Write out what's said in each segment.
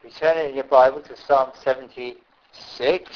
you turn in your Bible to Psalm 76,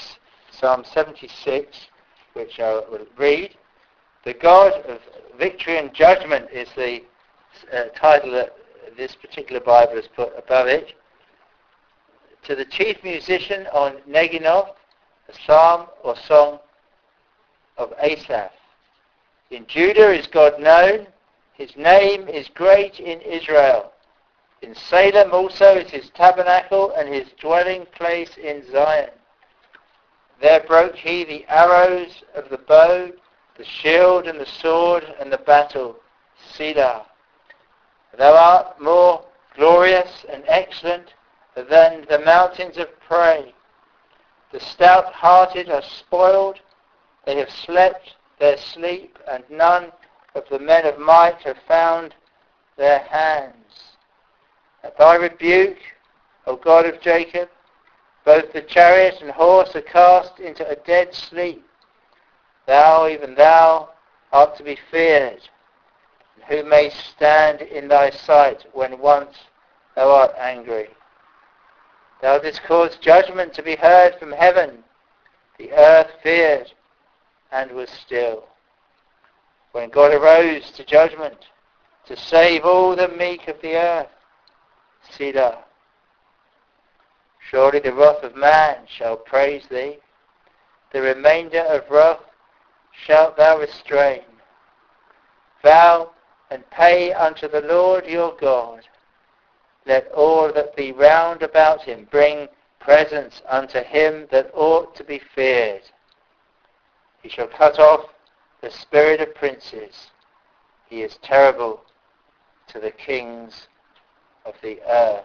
which I will read. The God of Victory and Judgment is the title that this particular Bible has put above it. To the chief musician on Neginov, a psalm or song of Asaph. In Judah is God known, his name is great in Israel. In Salem also is his tabernacle and his dwelling place in Zion. There broke he the arrows of the bow, the shield and the sword and the battle. Selah. Thou art more glorious and excellent than the mountains of prey. The stout-hearted are spoiled, they have slept their sleep, and none of the men of might have found their hands. At thy rebuke, O God of Jacob, both the chariot and horse are cast into a dead sleep. Thou, even thou, art to be feared. And who may stand in thy sight when once thou art angry? Thou didst cause judgment to be heard from heaven. The earth feared and was still. When God arose to judgment, to save all the meek of the earth. Selah. Surely the wrath of man shall praise thee. The remainder of wrath shalt thou restrain. Vow and pay unto the Lord your God. Let all that be round about him bring presents unto him that ought to be feared. He shall cut off the spirit of princes. He is terrible to the kings of the earth.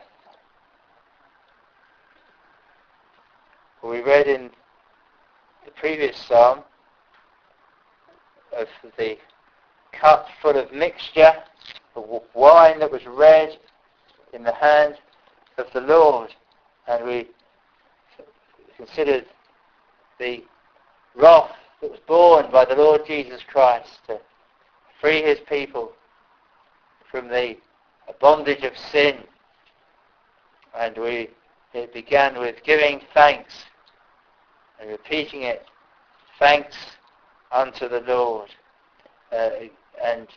We read in the previous psalm of the cup full of mixture, of wine that was red in the hand of the Lord, and we considered the wrath that was borne by the Lord Jesus Christ to free his people from the bondage of sin. And it began with giving thanks and repeating it, thanks unto the Lord. And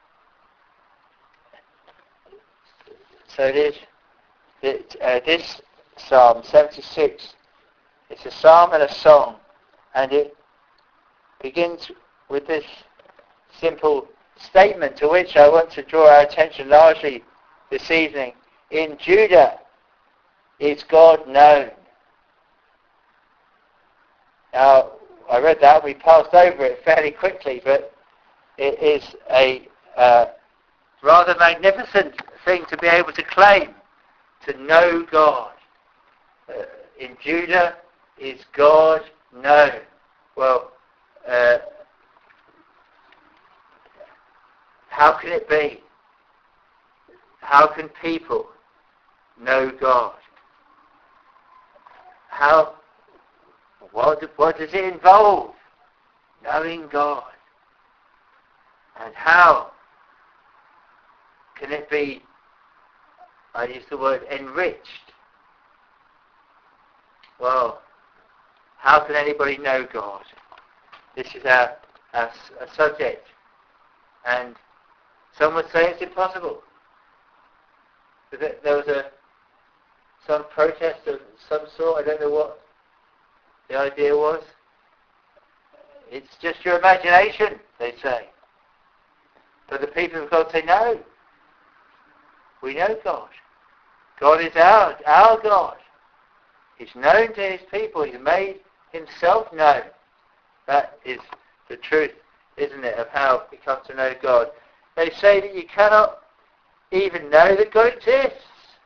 so it is that this Psalm 76, it's a psalm and a song, and it begins with this simple statement to which I want to draw our attention largely this evening. In Judah is God known. Now, I read that, we passed over it fairly quickly, but it is a rather magnificent thing to be able to claim, to know God. In Judah is God known. Well, how can it be? How can people know God? What does it involve? Knowing God. And how can it be, I use the word enriched? Well, how can anybody know God? This is our subject. And some would say it's impossible. There was some protest of some sort, I don't know what the idea was. It's just your imagination, they say. But the people of God say, no. We know God. God is our God. He's known to his people. He's made himself known. That is the truth, isn't it, of how we come to know God. They say that you cannot even know that God exists.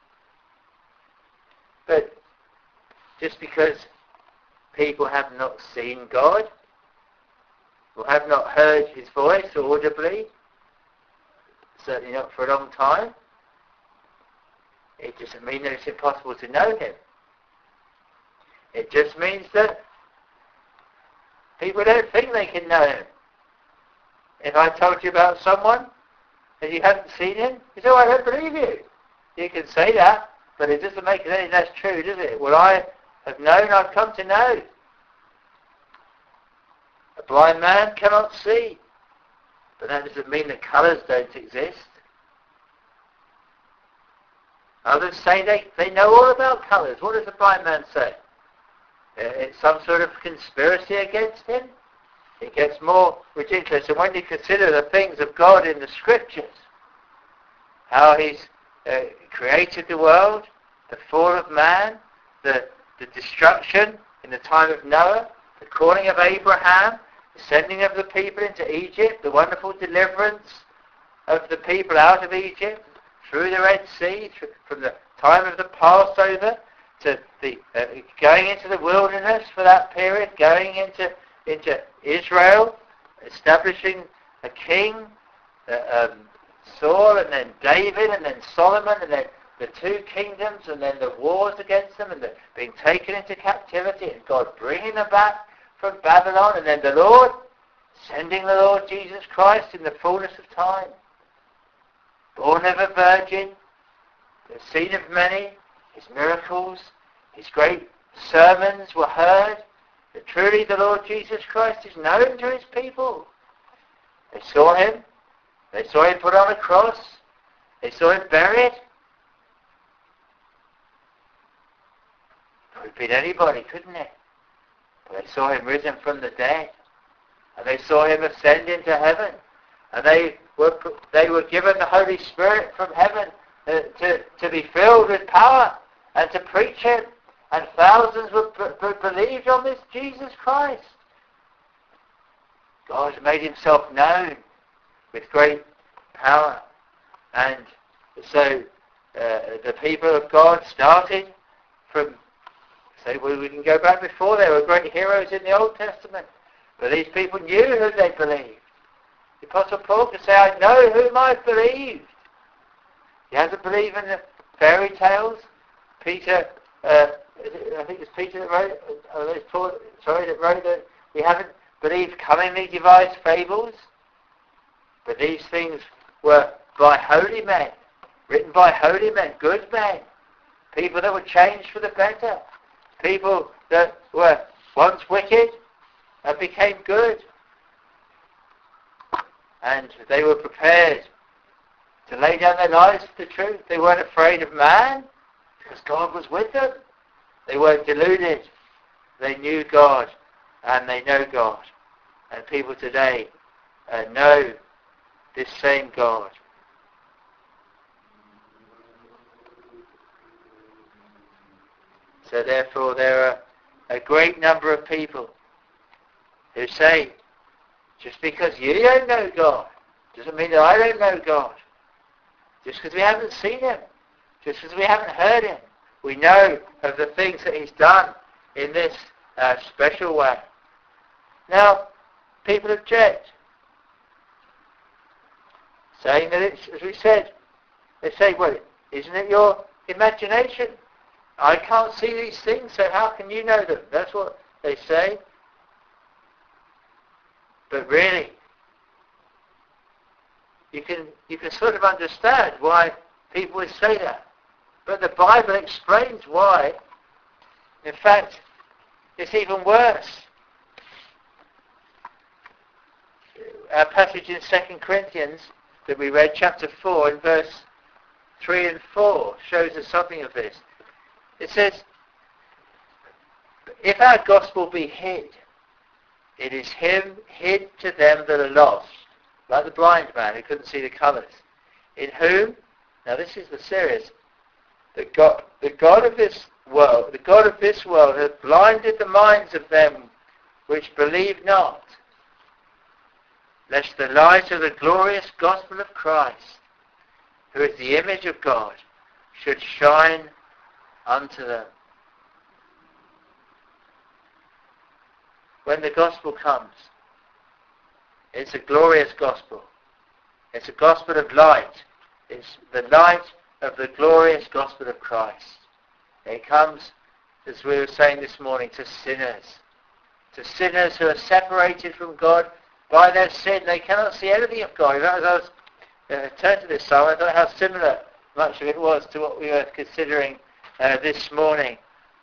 But just because people have not seen God, or have not heard his voice audibly, certainly not for a long time, it doesn't mean that it's impossible to know him. It just means that people don't think they can know him. If I told you about someone and you haven't seen him, you say, oh, I don't believe you. You can say that, but it doesn't make it any less true, does it? What I have known, I've come to know. A blind man cannot see, but that doesn't mean that colours don't exist. Others say they know all about colours. What does the blind man say? It's some sort of conspiracy against him? It gets more ridiculous. And when you consider the things of God in the Scriptures, how He's created the world, the fall of man, the destruction in the time of Noah, the calling of Abraham, the sending of the people into Egypt, the wonderful deliverance of the people out of Egypt, through the Red Sea, from the time of the Passover to the going into the wilderness for that period, going into Israel, establishing a king, Saul, and then David, and then Solomon, and then the two kingdoms, and then the wars against them, and being taken into captivity, and God bringing them back from Babylon, and then the Lord sending the Lord Jesus Christ in the fullness of time. Born of a virgin, the seen of many, His miracles, His great sermons were heard, that truly the Lord Jesus Christ is known to His people. They saw Him put on a cross, they saw Him buried. Could have been anybody, couldn't it? But they saw Him risen from the dead, and they saw Him ascend into heaven, and they were given the Holy Spirit from heaven to be filled with power and to preach Him, and thousands were believed on this Jesus Christ. God has made Himself known with great power, and so the people of God started from, say, we can go back before. There were great heroes in the Old Testament, but these people knew who they believed. The Apostle Paul could say, I know whom I've believed. He hasn't believed in the fairy tales. Peter, I think it's Peter that wrote, it's Paul, that wrote that we haven't believed cunningly devised fables. But these things were by holy men, written by holy men, good men, people that were changed for the better, people that were once wicked and became good. And they were prepared to lay down their lives for the truth. They weren't afraid of man because God was with them. They weren't deluded. They knew God and they know God. And people today know this same God. So therefore there are a great number of people who say, just because you don't know God doesn't mean that I don't know God. Just because we haven't seen Him, just because we haven't heard Him, we know of the things that He's done in this special way. Now, people object, saying that it's, as we said, they say, well, isn't it your imagination? I can't see these things, so how can you know them? That's what they say. But really, you can sort of understand why people would say that. But the Bible explains why. In fact, it's even worse. Our passage in 2 Corinthians that we read, chapter 4, in verse 3 and 4, shows us something of this. It says, if our gospel be hid, it is hid to them that are lost, like the blind man who couldn't see the colours, in whom, now this is the serious, the God of this world hath blinded the minds of them which believe not, lest the light of the glorious gospel of Christ, who is the image of God, should shine unto them. When the gospel comes, it's a glorious gospel. It's a gospel of light. It's the light of the glorious gospel of Christ. It comes, as we were saying this morning, to sinners who are separated from God by their sin. They cannot see anything of God. As I was turned to this psalm, I thought how similar much of it was to what we were considering this morning,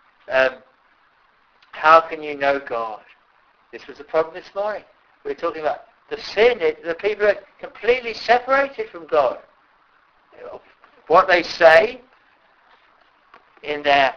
how can you know God? This was the problem this morning. We were talking about the sin. The people are completely separated from God. What they say in their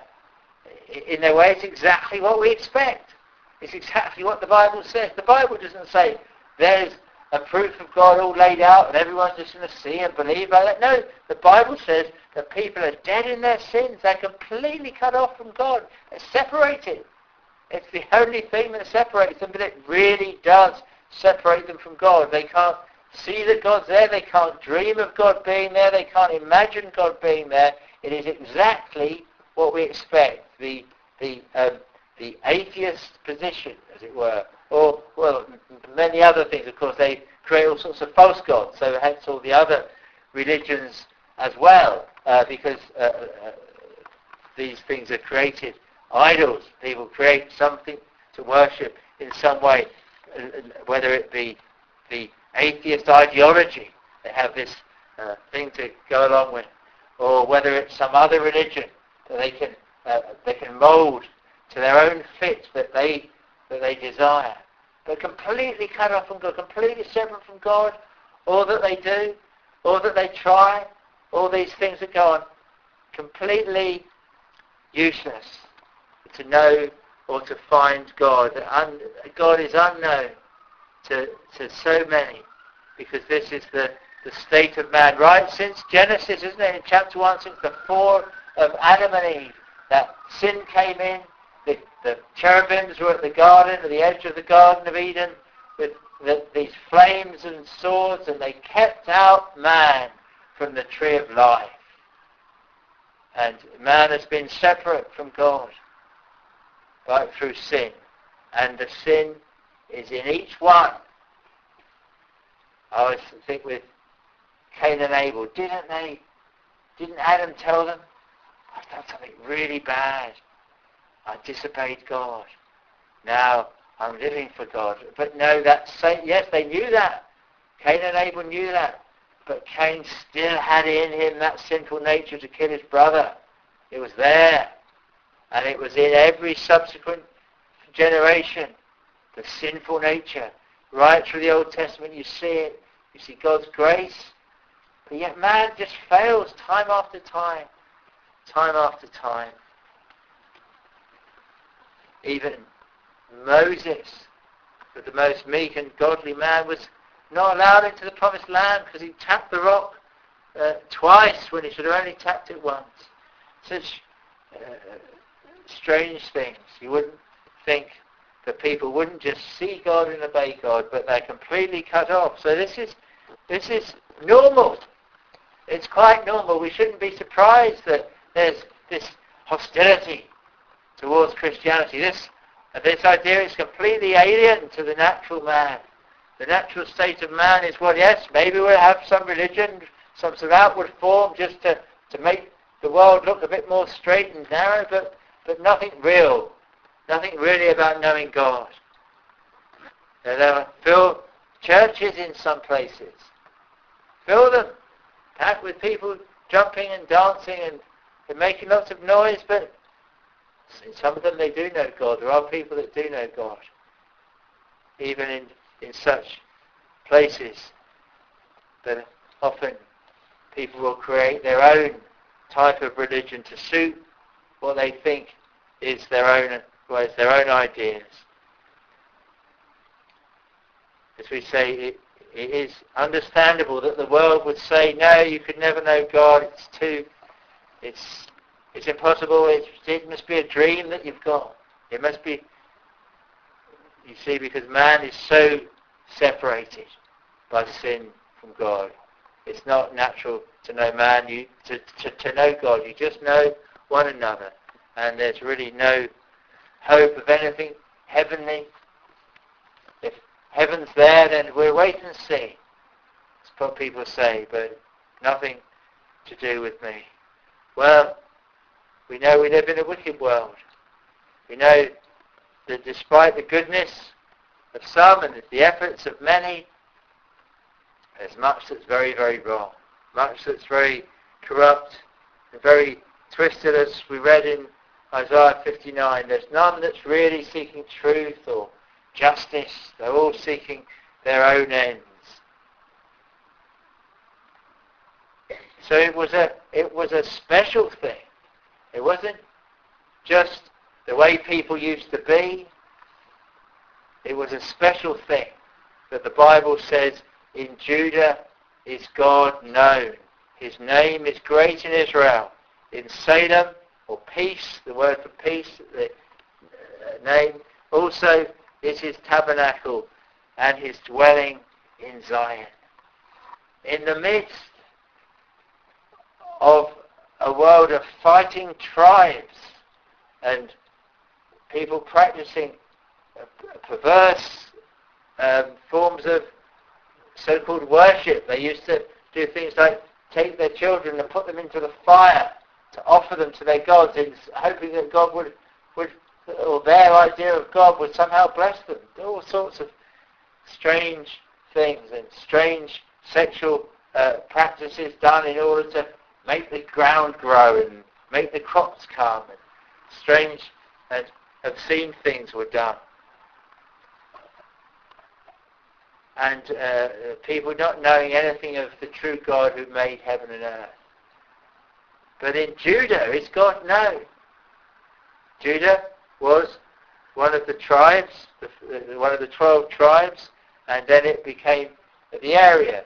way is exactly what we expect. It's exactly what the Bible says. The Bible doesn't say there's a proof of God all laid out and everyone's just going to see and believe by that. No, the Bible says that people are dead in their sins. They're completely cut off from God. They're separated. It's the only thing that separates them, but it really does separate them from God. They can't see that God's there. They can't dream of God being there. They can't imagine God being there. It is exactly what we expect. The atheist position, as it were, or, well, many other things. Of course, they create all sorts of false gods, so hence all the other religions as well, because these things are created idols. People create something to worship in some way, whether it be the atheist ideology, they have this thing to go along with, or whether it's some other religion that they can mould to their own fit that they desire. But completely cut off from God, completely separate from God, all that they do, all that they try, all these things that go on, completely useless to know or to find God. God is unknown to so many, because this is the state of man, right since Genesis, isn't it, in chapter 1, since the fall of Adam and Eve, that sin came in. The cherubims were at the garden, at the edge of the Garden of Eden, with these flames and swords, and they kept out man from the tree of life. And man has been separate from God through sin. And the sin is in each one. I always think with Cain and Abel, didn't Adam tell them, I've done something really bad. I disobeyed God. Now I'm living for God. But no, yes, they knew that. Cain and Abel knew that. But Cain still had in him that sinful nature to kill his brother. It was there. And it was in every subsequent generation. The sinful nature. Right through the Old Testament you see it. You see God's grace. But yet man just fails time after time. Time after time. Even Moses, but the most meek and godly man, was not allowed into the promised land because he tapped the rock twice when he should have only tapped it once. Such strange things. You wouldn't think that people wouldn't just see God and obey God, but they're completely cut off. So this is normal. It's quite normal. We shouldn't be surprised that there's this hostility towards Christianity. This idea is completely alien to the natural man. The natural state of man is, well, yes, maybe we'll have some religion, some sort of outward form just to make the world look a bit more straight and narrow, but nothing real. Nothing really about knowing God. They'll fill churches in some places. Fill them, packed with people jumping and dancing and making lots of noise, but in some of them they do know God. There are people that do know God. Even in such places that often people will create their own type of religion to suit what they think is their own ideas. As we say, it is understandable that the world would say, no, you could never know God. It's impossible. It must be a dream that you've got. It must be, you see, because man is so separated by sin from God. It's not natural to know man, to know God. You just know one another. And there's really no hope of anything heavenly. If heaven's there, then we'll wait and see. That's what people say, but nothing to do with me. Well, we know we live in a wicked world. We know that despite the goodness of some and the efforts of many, there's much that's very, very wrong. Much that's very corrupt and very twisted, as we read in Isaiah 59. There's none that's really seeking truth or justice. They're all seeking their own ends. So it was a special thing. It wasn't just the way people used to be. It was a special thing that the Bible says, in Judah is God known. His name is great in Israel. In Salem, or peace, the word for peace, the name, also is his tabernacle and his dwelling in Zion. In the midst of a world of fighting tribes and people practicing perverse forms of so-called worship. They used to do things like take their children and put them into the fire to offer them to their gods, hoping that God would, or their idea of God would somehow bless them. All sorts of strange things and strange sexual practices done in order to make the ground grow and make the crops come. And strange and obscene things were done. And people not knowing anything of the true God who made heaven and earth. But in Judah, is God known? Judah was one of the tribes, one of the 12 tribes, and then it became the area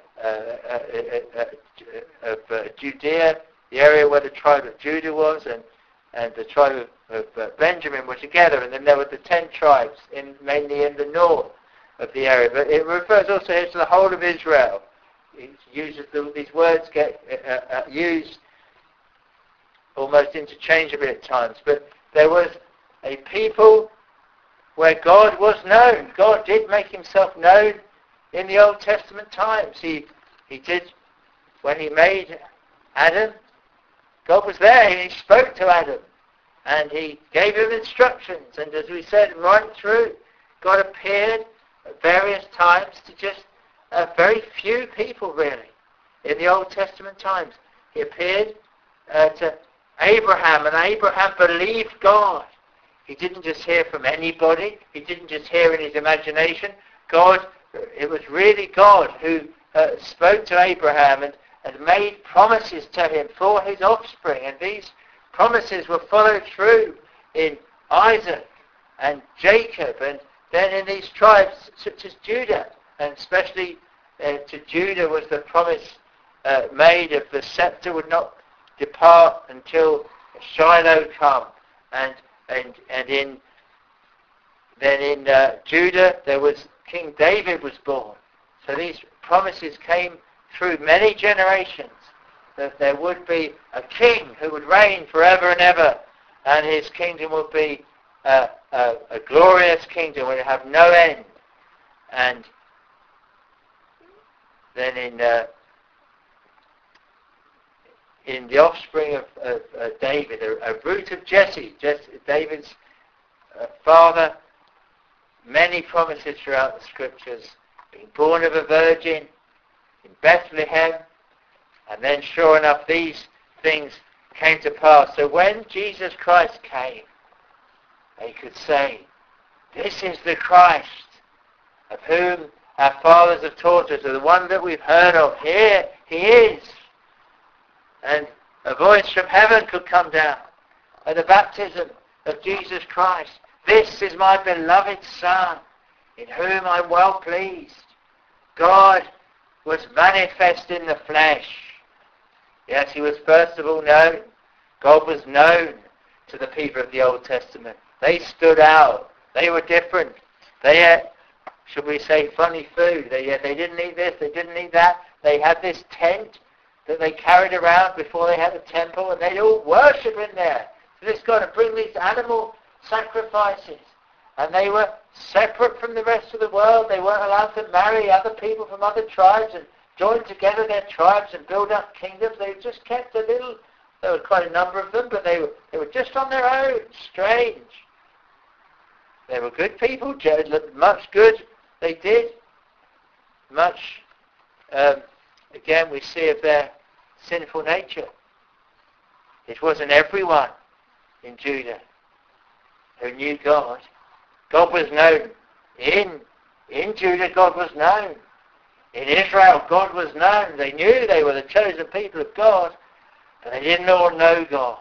of Judea, the area where the tribe of Judah was, and the tribe of Benjamin were together, and then there were the 10 tribes, mainly in the north of the area. But it refers also here to the whole of Israel. It uses these words get used almost interchangeably at times. But there was a people where God was known. God did make himself known in the Old Testament times. He did, when he made Adam, God was there and he spoke to Adam and he gave him instructions. And as we said right through, God appeared at various times to just very few people really in the Old Testament times. He appeared to Abraham, and Abraham believed God. He didn't just hear from anybody. He didn't just hear in his imagination. God, it was really God who spoke to Abraham and made promises to him for his offspring. And these promises were followed through in Isaac and Jacob, and then in these tribes such as Judah. And especially to Judah was the promise made of the scepter would not depart until Shiloh come. And in Judah there was King David was born. So these promises came through many generations, that there would be a king who would reign forever and ever, and his kingdom would be a glorious kingdom, would have no end. And then in the offspring of David, a root of Jesse, David's father, many promises throughout the scriptures, being born of a virgin in Bethlehem, and then sure enough these things came to pass. So when Jesus Christ came, they could say, this is the Christ of whom our fathers have taught us, or the one that we've heard of. Here he is. And a voice from heaven could come down at the baptism of Jesus Christ. This is my beloved Son, in whom I'm well pleased. God was manifest in the flesh. Yes, he was first of all known. God was known to the people of the Old Testament. They stood out. They were different. They ate, should we say, funny food. They didn't eat this, they didn't eat that. They had this tent that they carried around before they had a temple, and they'd all worship in there. So this got to bring these animal sacrifices. And they were separate from the rest of the world. They weren't allowed to marry other people from other tribes and join together their tribes and build up kingdoms. They just kept a little, there were quite a number of them, but they were just on their own. Strange. They were good people, much good they did. Much, again, we see of their sinful nature. It wasn't everyone in Judah who knew God. God was known. In Judah, God was known. In Israel, God was known. They knew they were the chosen people of God, but they didn't all know God.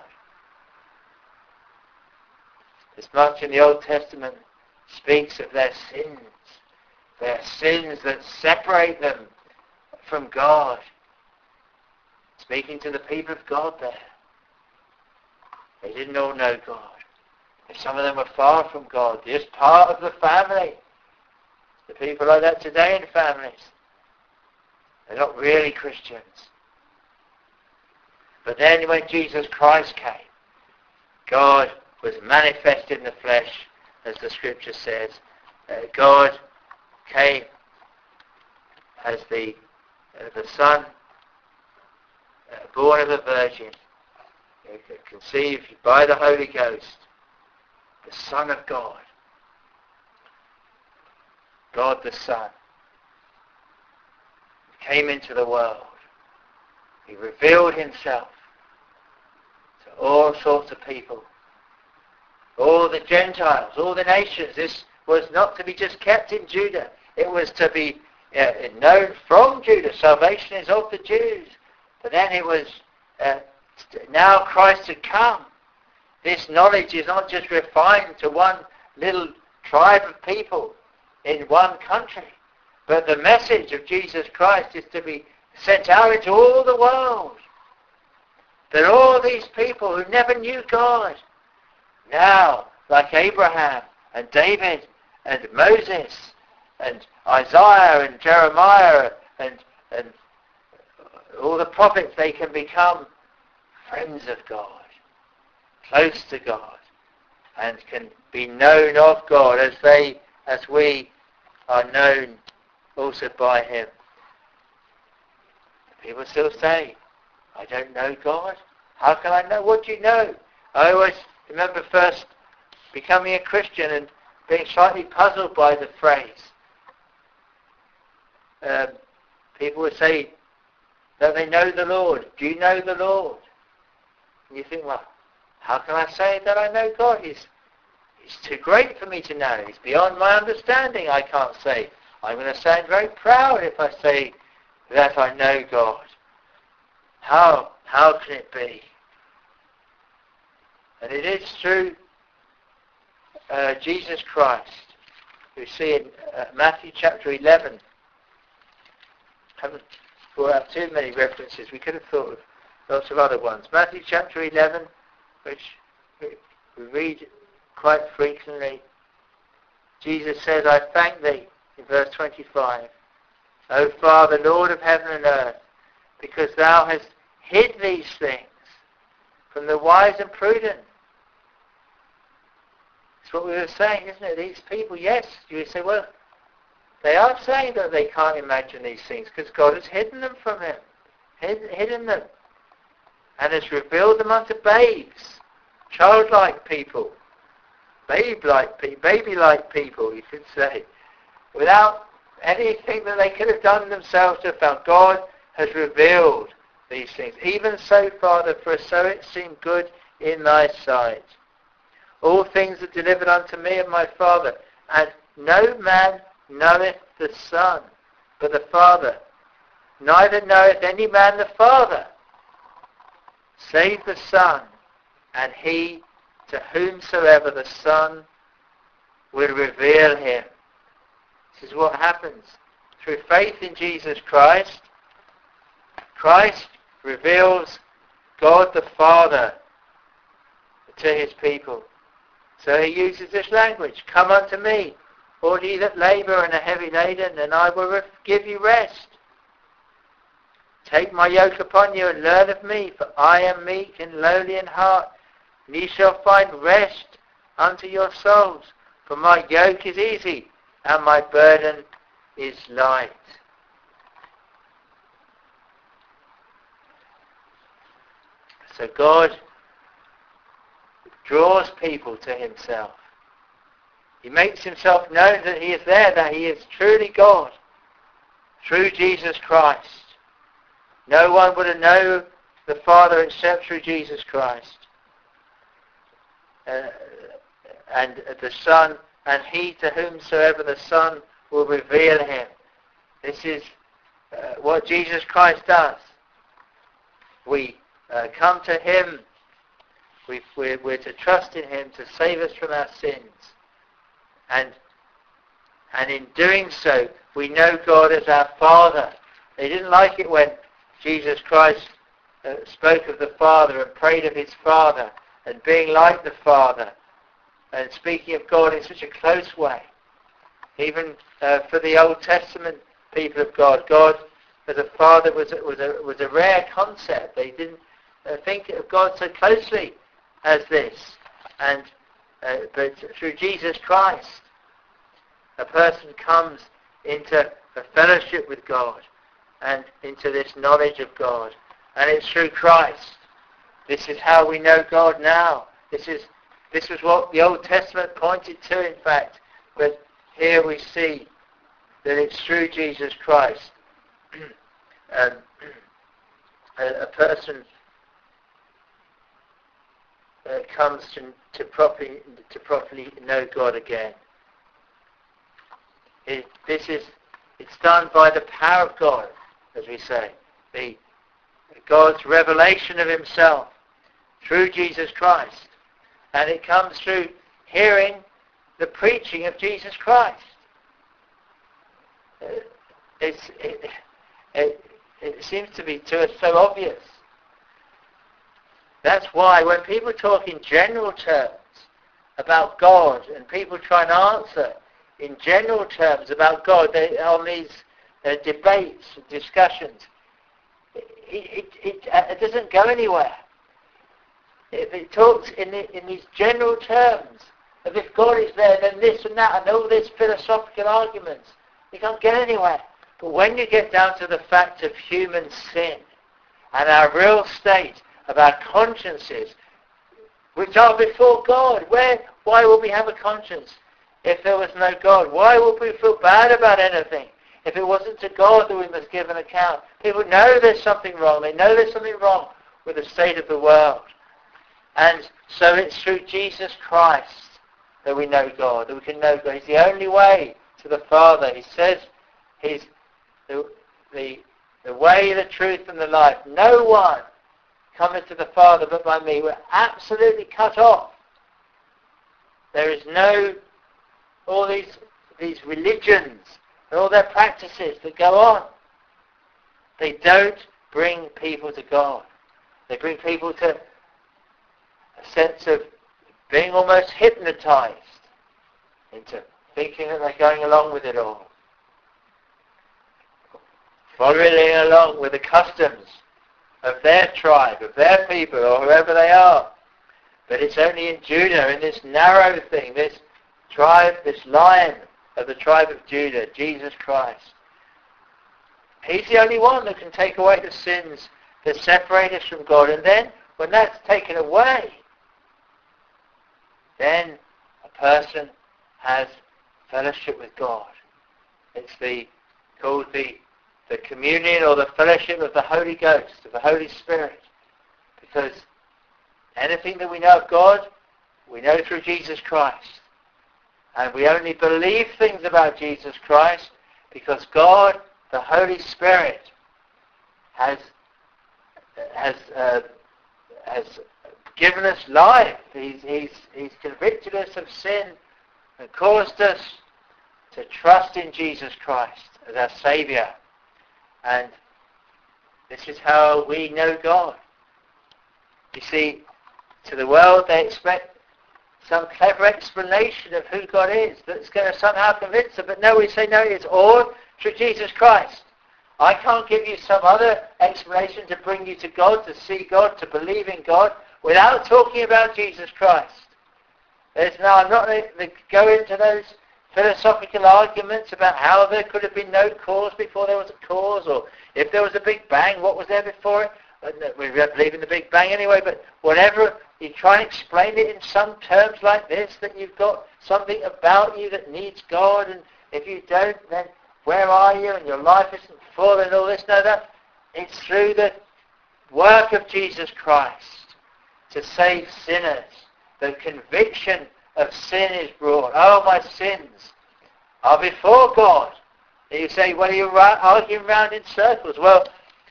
As much in the Old Testament speaks of their sins that separate them from God. Speaking to the people of God there. They didn't all know God. And some of them were far from God, just part of the family. The people like that today in families. They're not really Christians. But then when Jesus Christ came, God was manifest in the flesh, as the scripture says. God came as the Son, born of a virgin, conceived by the Holy Ghost, the Son of God. God the Son came into the world. He revealed himself to all sorts of people. All the Gentiles, all the nations. This was not to be just kept in Judah. It was to be known from Judah. Salvation is of the Jews. But then it was, now Christ had come. This knowledge is not just refined to one little tribe of people in one country. But the message of Jesus Christ is to be sent out into all the world. That all these people who never knew God, now, like Abraham and David and Moses and Isaiah and Jeremiah and all the prophets, they can become friends of God, close to God, and can be known of God as we are known also by him. People still say, I don't know God. How can I know? What do you know? I always remember first becoming a Christian and being slightly puzzled by the phrase. People would say that they know the Lord. Do you know the Lord? And you think, well, how can I say that I know God? He's too great for me to know. He's beyond my understanding, I can't say. I'm going to sound very proud if I say that I know God. How can it be? And it is through Jesus Christ. We see in Matthew chapter 11. Haven't brought out too many references. We could have thought of lots of other ones. Matthew chapter 11, which we read quite frequently. Jesus says, I thank thee, in verse 25, O Father, Lord of heaven and earth, because thou hast hid these things from the wise and prudent. That's what we were saying, isn't it? These people, yes, you would say, well, they are saying that they can't imagine these things because God has hidden them from him, hidden them, and has revealed them unto babes, childlike people, baby-like people, you could say, without anything that they could have done themselves to have found. God has revealed these things. Even so, Father, for so it seemed good in thy sight. All things are delivered unto me of my Father, and no man knoweth the Son, but the Father. Neither knoweth any man the Father, save the Son, and he to whomsoever the Son will reveal him. This is what happens. Through faith in Jesus Christ, Christ reveals God the Father to his people. So he uses this language, come unto me, all ye that labour and are heavy laden, and I will give you rest. Take my yoke upon you and learn of me, for I am meek and lowly in heart, and ye shall find rest unto your souls. For my yoke is easy, and my burden is light. So God draws people to himself. He makes himself known that he is there, that he is truly God, through Jesus Christ. No one would have known the Father except through Jesus Christ. And the Son, and he to whomsoever the Son will reveal him. This is what Jesus Christ does. We come to him. We're to trust in him to save us from our sins. And in doing so, we know God as our Father. They didn't like it when Jesus Christ spoke of the Father and prayed of his Father and being like the Father and speaking of God in such a close way. Even for the Old Testament people of God, God as a Father was a rare concept. They didn't think of God so closely as this. And but through Jesus Christ, a person comes into a fellowship with God and into this knowledge of God. And it's through Christ. This is how we know God now. This is what the Old Testament pointed to, in fact. But here we see that it's through Jesus Christ. A person comes to properly know God again. It's done by the power of God, as we say. God's revelation of himself through Jesus Christ. And it comes through hearing the preaching of Jesus Christ. It seems to be to us so obvious. That's why when people talk in general terms about God, and people try and answer in general terms about God on these debates, discussions, it doesn't go anywhere. If it talks in these general terms, of if God is there, then this and that, and all these philosophical arguments, you can't get anywhere. But when you get down to the fact of human sin and our real state of our consciences, which are before God, why would we have a conscience if there was no God? Why would we feel bad about anything if it wasn't to God that we must give an account? People know there's something wrong. They know there's something wrong with the state of the world. And so it's through Jesus Christ that we know God, that we can know God. He's the only way to the Father. He says he's the way, the truth, and the life. No one cometh to the Father but by me. We're absolutely cut off. There is no, all these religions and all their practices that go on. They don't bring people to God. They bring people to a sense of being almost hypnotized into thinking that they're going along with it all. Following along with the customs of their tribe, of their people, or whoever they are. But it's only in Judah, in this narrow thing, this tribe, this lion of the tribe of Judah, Jesus Christ. He's the only one that can take away the sins that separate us from God. And then, when that's taken away, then a person has fellowship with God. It's called the communion or the fellowship of the Holy Ghost, of the Holy Spirit. Because anything that we know of God, we know through Jesus Christ. And we only believe things about Jesus Christ because God, the Holy Spirit, has given us life. He's convicted us of sin and caused us to trust in Jesus Christ as our Saviour. And this is how we know God. You see, to the world they expect some clever explanation of who God is that's going to somehow convince them. But no, we say no, it's all through Jesus Christ. I can't give you some other explanation to bring you to God, to see God, to believe in God, without talking about Jesus Christ. I'm not going to go into those philosophical arguments about how there could have been no cause before there was a cause, or if there was a Big Bang, what was there before it? We don't believe in the Big Bang anyway, but whatever, you try and explain it in some terms like this, that you've got something about you that needs God, and if you don't, then where are you, and your life isn't full, and all this, no, that. It's through the work of Jesus Christ to save sinners. The conviction of sin is brought. Oh, my sins are before God. And you say, well, you're arguing around in circles. Well,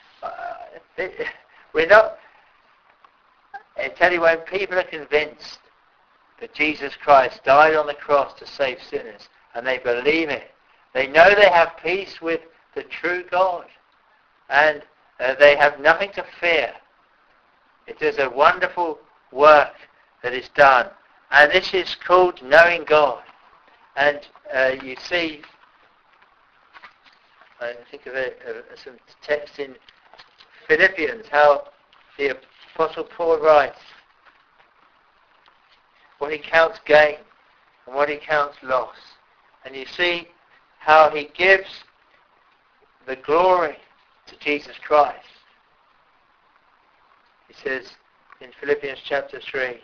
we're not. I tell you, when people are convinced that Jesus Christ died on the cross to save sinners, and they believe it, they know they have peace with the true God, and they have nothing to fear. It is a wonderful work that is done, and this is called knowing God. And you see, I think of some text in Philippians, how the Apostle Paul writes what he counts gain and what he counts loss. And you see how he gives the glory to Jesus Christ. He says in Philippians chapter 3,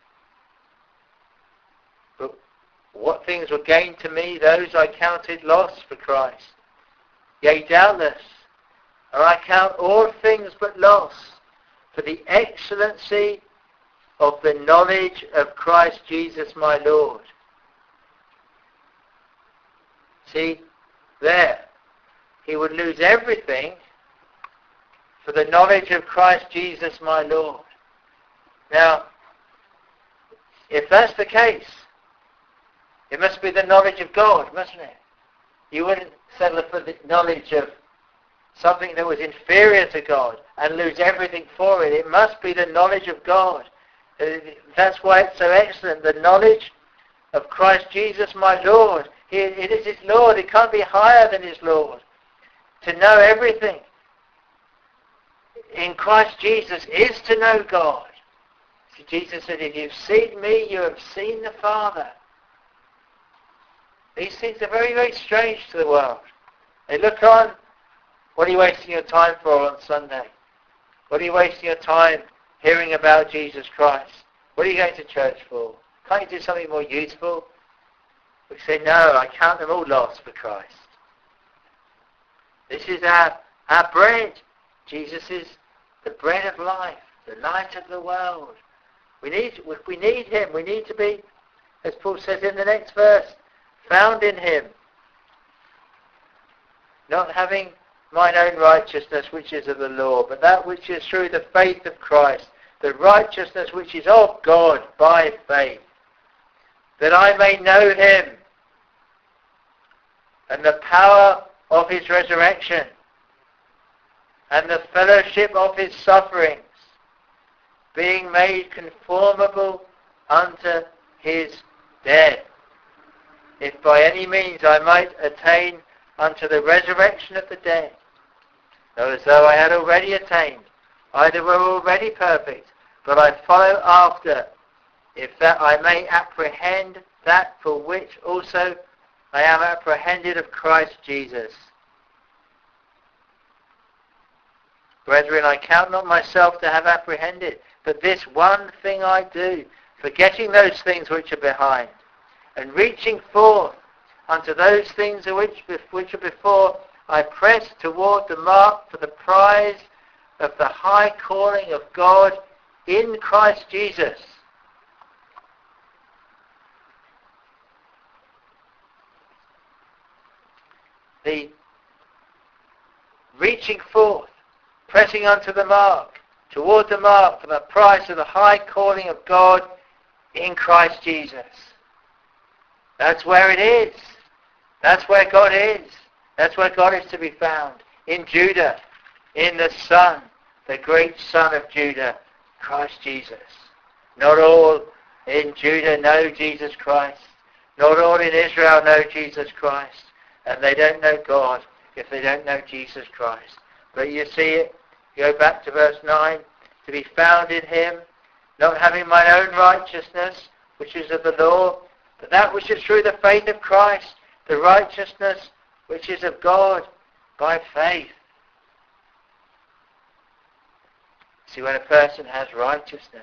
but what things were gained to me, those I counted loss for Christ. Yea, doubtless, and I count all things but loss for the excellency of the knowledge of Christ Jesus my Lord. See, there, he would lose everything for the knowledge of Christ Jesus my Lord. Now, if that's the case, it must be the knowledge of God, mustn't it? You wouldn't settle for the knowledge of something that was inferior to God and lose everything for it. It must be the knowledge of God. That's why it's so excellent, the knowledge of Christ Jesus my Lord. It is his Lord. It can't be higher than his Lord. To know everything in Christ Jesus is to know God. See, Jesus said, if you've seen me, you have seen the Father. These things are very, very strange to the world. They look on, what are you wasting your time for on Sunday? What are you wasting your time hearing about Jesus Christ? What are you going to church for? Can't you do something more useful? We say, no, I count them all lost for Christ. This is our bread. Jesus is the bread of life, the light of the world. We need him. We need to be, as Paul says in the next verse, found in him, not having mine own righteousness which is of the law, but that which is through the faith of Christ, the righteousness which is of God by faith, that I may know him and the power of his resurrection and the fellowship of his sufferings, being made conformable unto his death, if by any means I might attain unto the resurrection of the dead. Though as though I had already attained, either were already perfect, but I follow after, if that I may apprehend that for which also I am apprehended of Christ Jesus. Brethren, I count not myself to have apprehended, but this one thing I do, forgetting those things which are behind, and reaching forth unto those things which are before, I press toward the mark for the prize of the high calling of God in Christ Jesus. The reaching forth, pressing unto the mark, toward the mark for the prize of the high calling of God in Christ Jesus. That's where it is. That's where God is. That's where God is to be found. In Judah, in the Son, the great Son of Judah, Christ Jesus. Not all in Judah know Jesus Christ. Not all in Israel know Jesus Christ. And they don't know God if they don't know Jesus Christ. But you see it, go back to verse 9, to be found in him, not having my own righteousness, which is of the law, but that which is through the faith of Christ, the righteousness which is of God by faith. See, when a person has righteousness,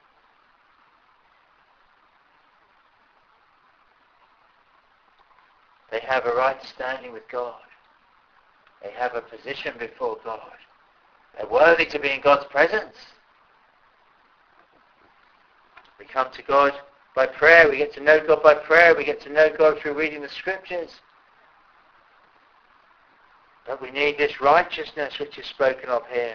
they have a right standing with God. They have a position before God. They're worthy to be in God's presence. We come to God by prayer. We get to know God by prayer. We get to know God through reading the Scriptures. But we need this righteousness which is spoken of here.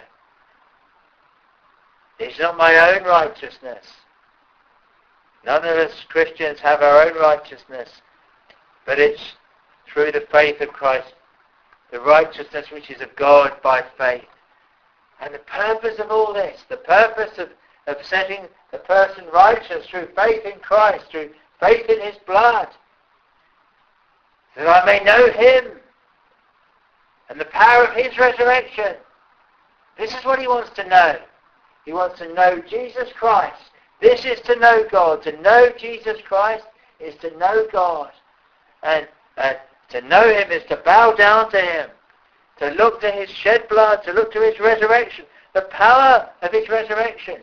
It's not my own righteousness. None of us Christians have our own righteousness, but it's through the faith of Christ, the righteousness which is of God by faith. And the purpose of all this, the purpose of setting the person righteous through faith in Christ, through faith in his blood, that I may know him and the power of his resurrection. This is what he wants to know. He wants to know Jesus Christ. This is to know God. To know Jesus Christ is to know God. And to know him is to bow down to him, to look to his shed blood, to look to his resurrection, the power of his resurrection.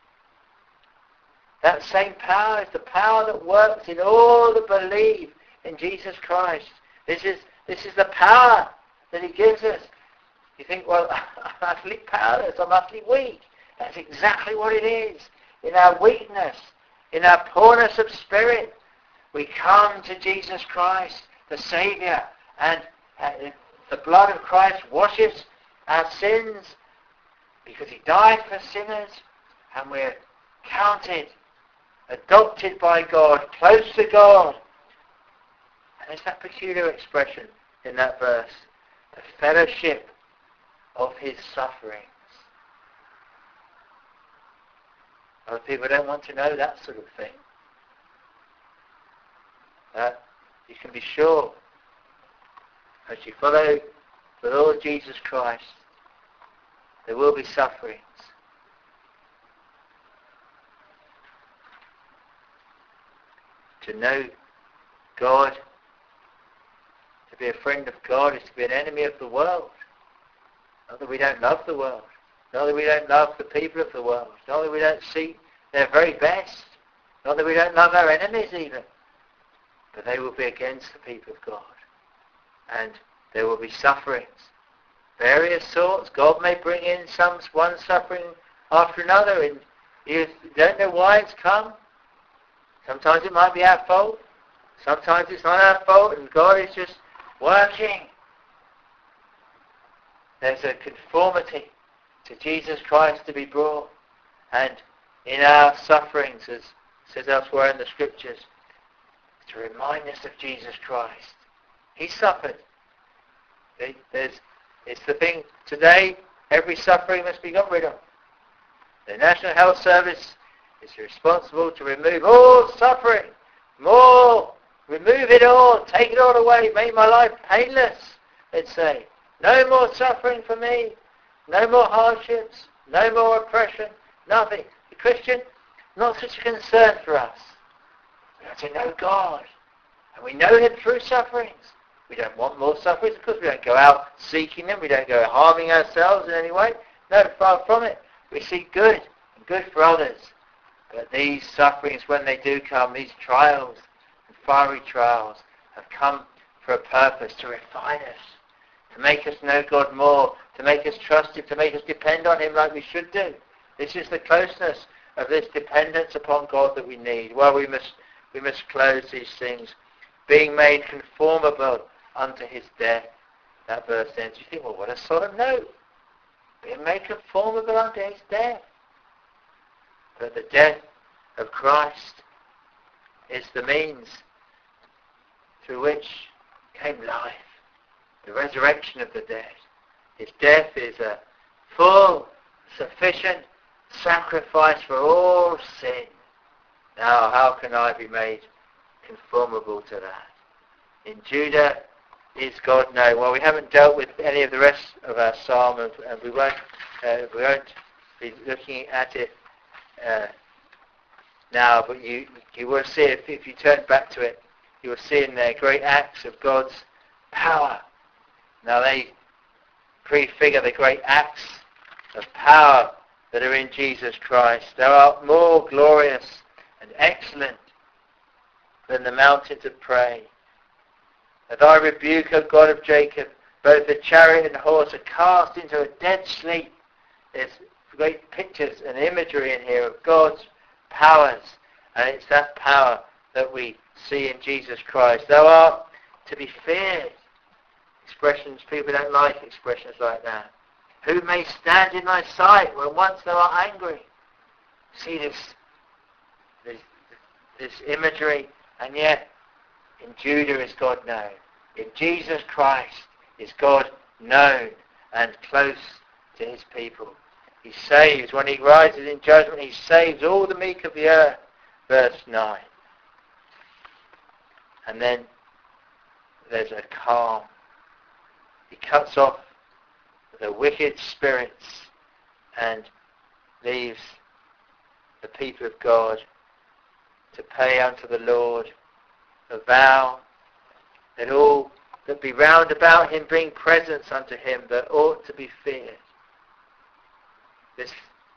That same power is the power that works in all that believe in Jesus Christ. This is the power that he gives us. You think, well, I'm utterly powerless, I'm utterly weak. That's exactly what it is. In our weakness, in our poorness of spirit, we come to Jesus Christ, the Saviour, and the blood of Christ washes our sins because he died for sinners, and we're counted, adopted by God, close to God. And there's that peculiar expression in that verse, the fellowship of his sufferings. Other people don't want to know that sort of thing. You can be sure, as you follow the Lord Jesus Christ, there will be sufferings. To know God, to be a friend of God, is to be an enemy of the world. Not that we don't love the world. Not that we don't love the people of the world. Not that we don't seek their very best. Not that we don't love our enemies even. But they will be against the people of God. And there will be sufferings. Various sorts. God may bring in one suffering after another, and you don't know why it's come. Sometimes it might be our fault. Sometimes it's not our fault, and God is just working. There's a conformity to Jesus Christ to be brought. And in our sufferings, as it says elsewhere in the Scriptures, to remind us of Jesus Christ. He suffered. It's the thing today, every suffering must be got rid of. The National Health Service is responsible to remove all suffering. Remove it all, take it all away, make my life painless, let's say. No more suffering for me, no more hardships, no more oppression, nothing. The Christian, not such a concern for us. We have to know God, and we know him through sufferings. We don't want more sufferings because we don't go out seeking them, we don't go harming ourselves in any way. No, far from it. We seek good, and good for others. But these sufferings, when they do come, these trials and fiery trials, have come for a purpose, to refine us, to make us know God more, to make us trust him, to make us depend on him like we should do. This is the closeness of this dependence upon God that we need. Well, we must close these things, being made conformable unto his death. That verse ends. You think, well, what a solemn note. Being made conformable unto his death. But the death of Christ is the means through which came life. The resurrection of the dead. His death is a full, sufficient sacrifice for all sin. Now, how can I be made conformable to that? In Judah is God known. Well, we haven't dealt with any of the rest of our psalm, and we won't be looking at it now, but you will see, if you turn back to it, you will see in there great acts of God's power. Now they prefigure the great acts of power that are in Jesus Christ. Thou art more glorious and excellent than the mountains of prey. At thy rebuke, O God of Jacob, both the chariot and the horse are cast into a dead sleep. there's great pictures and imagery in here of God's powers, and it's that power that we see in Jesus Christ. Thou art to be feared. Expressions, people don't like expressions like that. Who may stand in thy sight when once thou art angry? See this imagery, and yet in Judah is God known. In Jesus Christ is God known and close to his people. He saves, when he rises in judgment, he saves all the meek of the earth. Verse 9. And then there's a calm. He cuts off the wicked spirits and leaves the people of God to pay unto the Lord a vow that all that be round about him bring presents unto him that ought to be feared. This,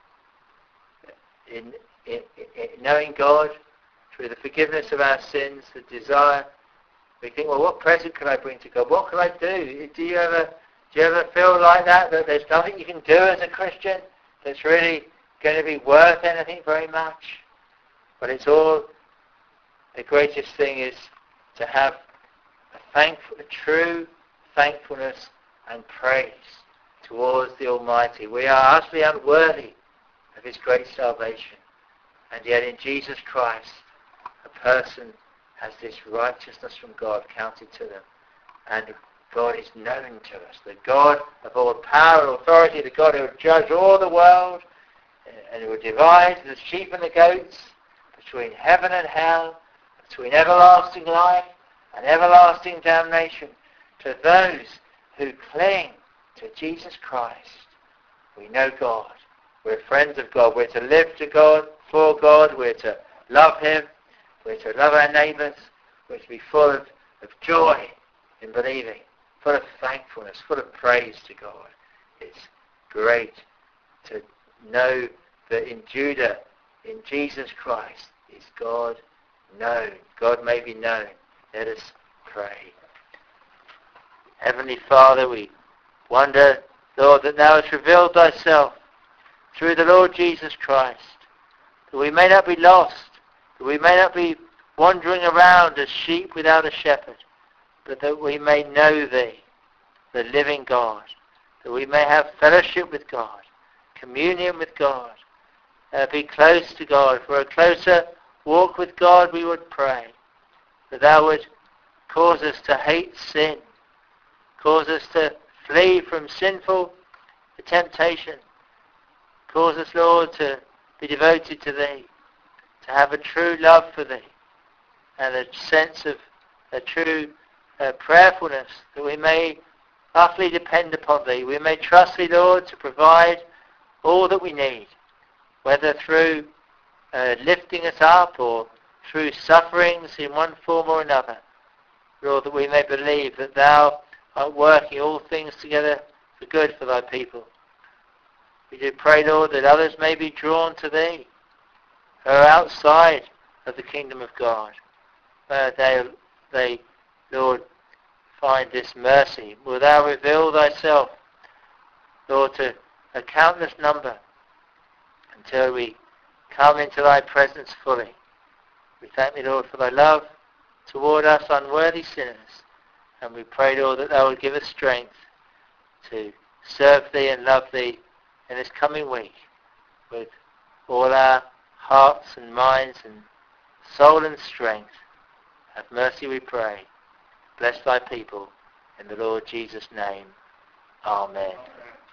in knowing God through the forgiveness of our sins, the desire, we think, well, what present can I bring to God? What can I do? Do you ever feel like that there's nothing you can do as a Christian that's really going to be worth anything very much? But it's all, the greatest thing is to have a true thankfulness and praise towards the Almighty. We are utterly unworthy of his great salvation. And yet in Jesus Christ, a person has this righteousness from God counted to them. And God is known to us. The God of all power and authority, the God who will judge all the world and who will divide the sheep and the goats between heaven and hell, between everlasting life and everlasting damnation. To those who cling to Jesus Christ, we know God. We're friends of God. We're to live to God, for God. We're to love him. We're to love our neighbours. We're to be full of joy in believing, full of thankfulness, full of praise to God. It's great to know that in Judah, in Jesus Christ, is God known. God may be known. Let us pray. Heavenly Father, we wonder, Lord, that thou hast revealed thyself through the Lord Jesus Christ, that we may not be lost, that we may not be wandering around as sheep without a shepherd, but that we may know thee, the living God, that we may have fellowship with God, communion with God, be close to God. For a closer walk with God we would pray, that thou would cause us to hate sin, cause us to flee from sinful temptation, cause us, Lord, to be devoted to thee, to have a true love for thee, and a sense of a true prayerfulness, that we may utterly depend upon thee. We may trust thee, Lord, to provide all that we need, whether through lifting us up or through sufferings in one form or another. Lord, that we may believe that thou art working all things together for good for thy people. We do pray, Lord, that others may be drawn to thee, who are outside of the kingdom of God. They, Lord, find this mercy. Will thou reveal thyself, Lord, to a countless number until we come into thy presence fully. We thank thee, Lord, for thy love toward us unworthy sinners. And we pray, Lord, that thou would give us strength to serve thee and love thee in this coming week with all our hearts and minds and soul and strength. Have mercy, we pray. Bless thy people in the Lord Jesus' name. Amen.